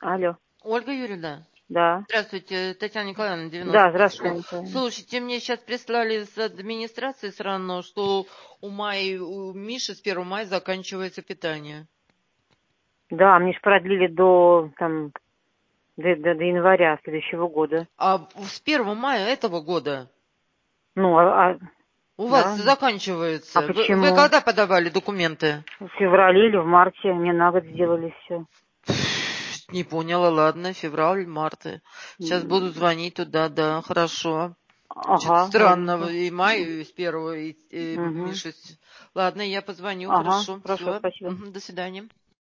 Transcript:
Алло. Ольга Юрьевна, Да. здравствуйте, Татьяна Николаевна, Да, 95 здравствуйте, школ. Николаевна. Слушайте, мне сейчас прислали с администрации сразу, что у Миши с 1 мая заканчивается питание. Да, мне же продлили до января следующего года. А с 1 мая этого года Ну, у вас да. А заканчивается. Вы почему? когда подавали документы? В феврале или в марте мне на год сделали все. Не поняла, ладно, февраль, март. Сейчас буду звонить туда, да, хорошо. Что-то Ага, странно, ладненько. и май с 1, и Угу. Миша. Ладно, я позвоню, Ага, хорошо, хорошо, все, спасибо. до свидания.